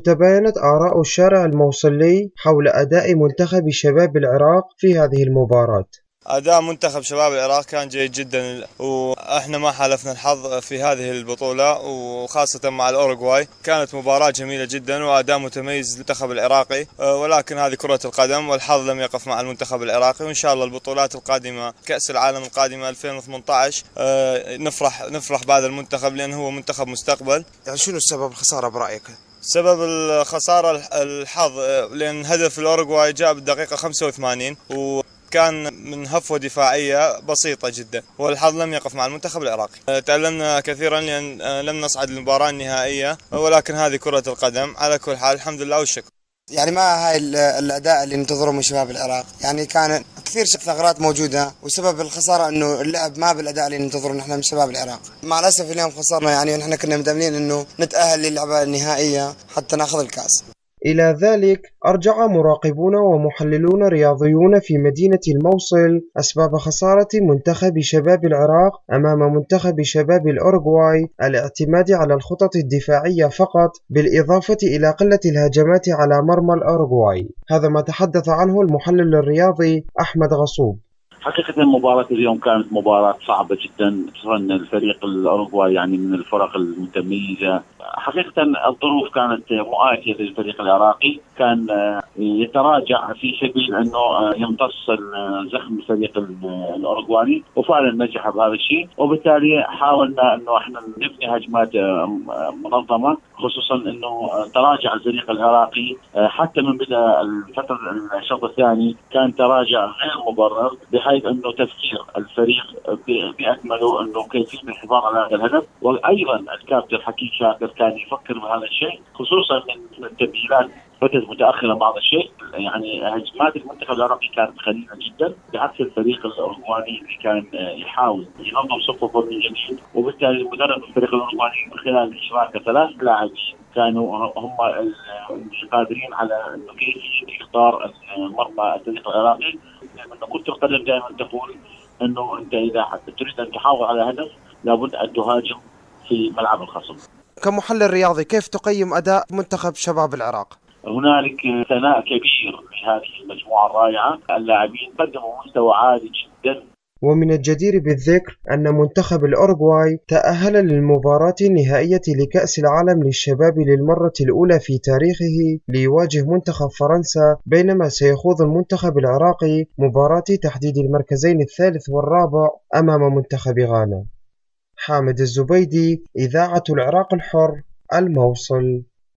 تباينت آراء الشارع الموصلي حول أداء منتخب شباب العراق في هذه المباراة. أداء منتخب شباب العراق كان جيد جدا، وإحنا ما حالفنا الحظ في هذه البطولة، وخاصة مع الأوروغواي. كانت مباراة جميلة جدا وأداء متميز للمنتخب العراقي، ولكن هذه كرة القدم والحظ لم يقف مع المنتخب العراقي. وإن شاء الله البطولات القادمة، كأس العالم القادمة 2018، نفرح بهذا المنتخب لأنه هو منتخب مستقبل. يعني شنو سبب الخسارة برأيك؟ سبب الخسارة الحظ، لأن هدف الأوروغواي جاء بالدقيقة 85 كان من هفوة دفاعية بسيطة جدا، والحظ لم يقف مع المنتخب العراقي. تعلمنا كثيرا لأن لم نصعد للمباراة النهائية، ولكن هذه كرة القدم. على كل حال الحمد لله والشكر. يعني ما هاي الأداء اللي ننتظره من شباب العراق، يعني كان كثير ثغرات موجودة، وسبب الخسارة إنه اللعب ما بالأداء اللي ننتظره نحن من شباب العراق. مع الأسف اليوم خسرنا، يعني نحن كنا متأملين إنه نتأهل للعبة النهائية حتى ناخذ الكأس. إلى ذلك أرجع مراقبون ومحللون رياضيون في مدينة الموصل أسباب خسارة منتخب شباب العراق أمام منتخب شباب الأوروغواي الاعتماد على الخطط الدفاعية فقط، بالإضافة إلى قلة الهجمات على مرمى الأوروغواي. هذا ما تحدث عنه المحلل الرياضي أحمد غصوب. حقيقة مباراة اليوم كانت مباراة صعبة جدا، خصوصا الفريق الأوروغواي يعني من الفرق المتميزة. حقيقة الظروف كانت مؤاتية للفريق العراقي، كان يتراجع في سبيل أنه يمتص زخم الفريق الأوروغواني، وفعلا نجح بهذا الشيء. وبالتالي حاولنا أنه احنا نبني هجمات منظمة، خصوصا أنه تراجع الفريق العراقي حتى من بدأ الفترة الشوط الثاني، كان تراجع غير مبرر، بحيث أنه تفكير الفريق بأكمله أنه كيفية الحفاظ على هذا الهدف. وأيضا الكابتن حكيم شاكر كان يفكر بهذا الشيء، خصوصا من التبديلات فترة متأخرة بعض الشيء. يعني هجمات المنتخب العراقي كانت قليلة جدا، بعكس الفريق الأوروغواني اللي كان يحاول ينظم صفوفه من جديد. وبالتالي مدرب الفريق الأوروغواني من خلال إشراك 3 لاعبين كانوا هم قادرين على انه كيف يختار مرمى الفريق العراقي. لأن كرة القدم دائما تقول انه انت اذا تريد ان تحافظ على هدف لابد ان تهاجم في ملعب الخصم. كمحلل رياضي كيف تقيم أداء منتخب شباب العراق؟ هنالك ثناء كبير لهذه المجموعة الرائعة، اللاعبين قدموا مستوى عالي جدا. ومن الجدير بالذكر أن منتخب الأوروغواي تأهل للمباراة النهائية لكأس العالم للشباب للمرة الأولى في تاريخه ليواجه منتخب فرنسا، بينما سيخوض المنتخب العراقي مباراة تحديد المركزين الثالث والرابع أمام منتخب غانا. حامد الزبيدي، إذاعة العراق الحر، الموصل.